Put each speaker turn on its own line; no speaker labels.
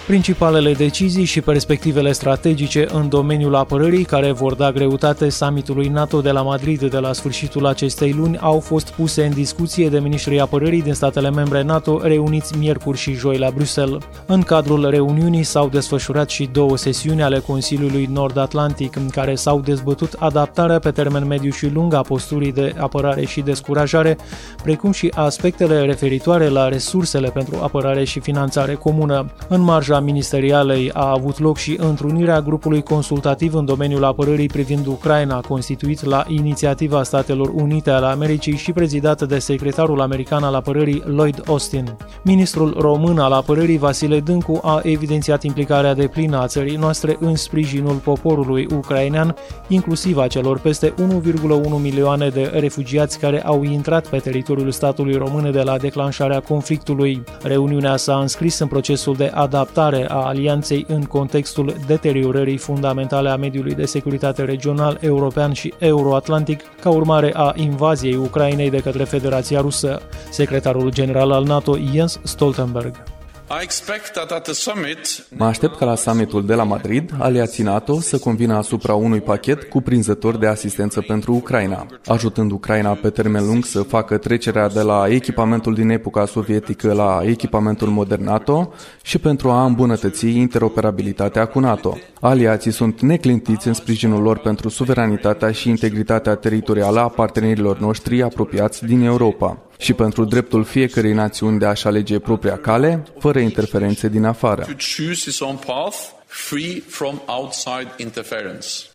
Principalele decizii și perspectivele strategice în domeniul apărării care vor da greutate summitului NATO de la Madrid de la sfârșitul acestei luni au fost puse în discuție de ministrii apărării din statele membre NATO reuniți miercuri și joi la Bruxelles. În cadrul reuniunii s-au desfășurat și 2 sesiuni ale Consiliului Nord-Atlantic în care s-au dezbătut adaptarea pe termen mediu și lung a posturii de apărare și descurajare, precum și aspectele referitoare la resursele pentru apărare și finanțare comună. În marja ministerialei a avut loc și întrunirea grupului consultativ în domeniul apărării privind Ucraina, constituit la inițiativa Statelor Unite ale Americii și prezidat de secretarul american al apărării Lloyd Austin. Ministrul român al apărării Vasile Dâncu a evidențiat implicarea deplină a țării noastre în sprijinul poporului ucrainean, inclusiv a celor peste 1,1 milioane de refugiați care au intrat pe teritoriul statului român de la declanșarea conflictului. Reuniunea s-a înscris în procesul de adaptare a alianței în contextul deteriorării fundamentale a mediului de securitate regional, european și euroatlantic ca urmare a invaziei Ucrainei de către Federația Rusă. Secretarul general al NATO Jens Stoltenberg.
Mă aștept ca la summitul de la Madrid, aliații NATO să convină asupra unui pachet cuprinzător de asistență pentru Ucraina, ajutând Ucraina pe termen lung să facă trecerea de la echipamentul din epoca sovietică la echipamentul modern NATO și pentru a îmbunătăți interoperabilitatea cu NATO. Aliații sunt neclintiți în sprijinul lor pentru suveranitatea și integritatea teritorială a partenerilor noștri apropiați din Europa și pentru dreptul fiecărei națiuni de a-și alege propria cale, fără interferențe din afară.